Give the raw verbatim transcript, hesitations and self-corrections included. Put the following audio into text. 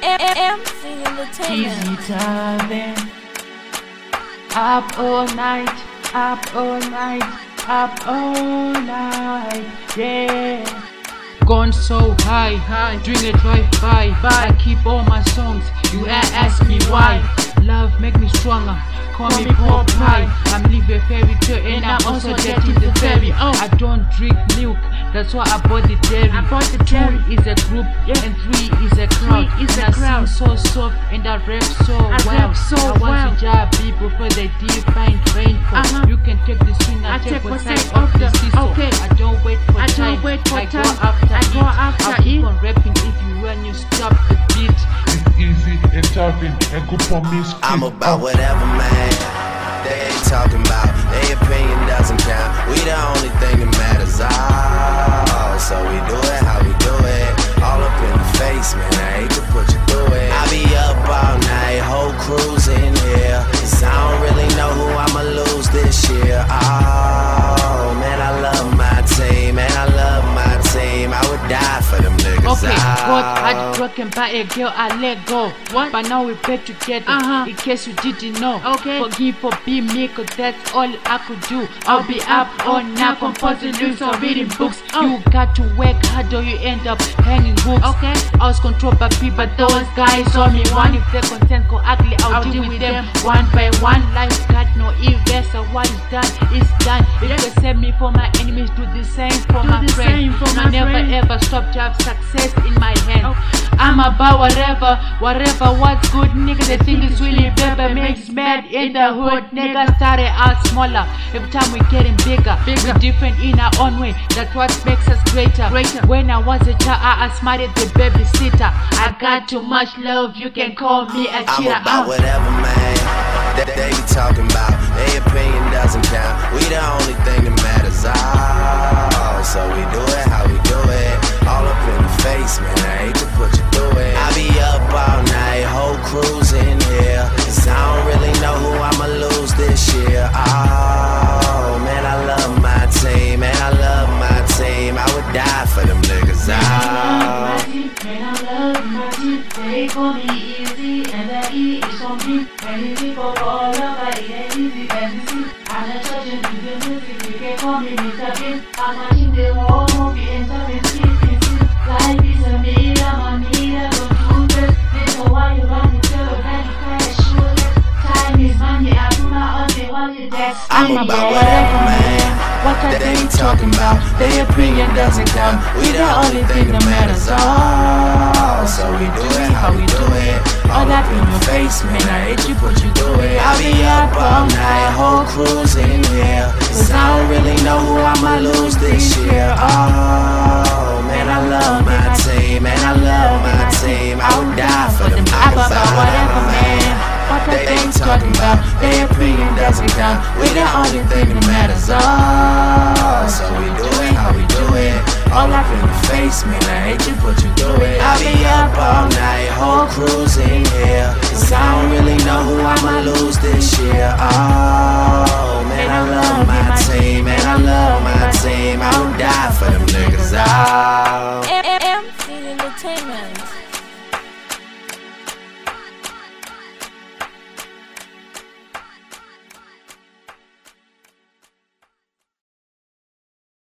M C Entertainment. Easy Tavern. Up all night, up all night, up all night, yeah. Gone so high, high, doing a drive-by, by. I keep all my songs, you ask me why. Love make me stronger, call me Paul Pie. I'm living a fairy tale and I'm also dating the fairy. Oh, I don't drink milk, that's why I bought the dairy. I bought the dairy. Two is a group, yeah, and three is a crowd. Three is a and crowd. I sing so soft and I rap so I well. Rap so I want well. to jab people for the define rainfall. Uh-huh. You can take the swing, I, I take one side of the seesaw. Okay. I don't wait for I time. Don't wait for I time. go after I it. Go after I'll keep it. on rapping if you when you stop the beat. It's easy and tough and good for me. I'm about whatever, man. They ain't talking about. Their opinion doesn't count. We the only thing that matters. Oh, so we do it how we do it. All up in the face, man. I hate to put you through it. I be up all night, whole crew's in here. Cause I don't really know who I'ma lose this year. Oh, man, I love my team. Man, I love my team. I would die for them niggas. Okay, got heartbroken by a girl, I let go. What? But now we back together. Uh-huh. In case you didn't know. Okay. Forgive for being me, cause that's all I could do. I'll be up all night composing lyrics or reading books. Oh. You got to work hard or you end up hanging hooks. Okay. I was controlled by people, but those guys saw me one. If their content go ugly, I'll, I'll deal, deal with them, them one by one. Life got no events, so what is done is done. If yes. they save me for my enemies, do the same for do my friends. I never friend. ever stop to have success in my hand. Okay. I'm about whatever, whatever, what's good, nigga. They think it's really better, makes mad in the hood. Nigga started out smaller, every time we getting bigger, bigger. We're different in our own way, that's what makes us greater. greater. When I was a child, I outsmarted the babysitter. I got too much love, you can call me a cheater. I'm about whatever, man, that they be talking about. Their opinion doesn't count. We the only thing that matters. Oh, so we do it how we do it. All up in the face, man, I hate to put you through it. I be up all night, whole crew's in here. Cause I don't really know who I'ma lose this year. Oh, man, I love my team. Man, I love my team. I would die for them niggas. Oh. Man, I love my team. They call me easy, and the E is on me. Many people all over, it ain't easy, and you see. I'm not judging to the music, you can call me Mister Bean. I'm watching the whole movie and something sweet. Life is a mirror, my mirror, don't do this. This is why you run into a bad crash. Time is money, I do my own, they want you dead. I'm about whatever, man. What are they talking about? Their opinion doesn't count. We the only thing that matters. Oh, so we do it how we do it. All up in your face, man, I hate you, put you through it. I'll be up all night, whole crew's in here. Cause I don't really know who I'ma lose this year. Oh, man, I love my team. Man, I love my team. I would die for them niggas. I'm about whatever, man. What are they talking about? Their opinion doesn't count. We the only thing that matters. Oh, so we do it how we do it. All up in the face, man, I hate you, put you through it. I'll be up all night, whole crew's in here. Cause I don't really know who I'ma lose this year. Oh, man, I love my team. Man, I love my team. I would die for them niggas. Oh.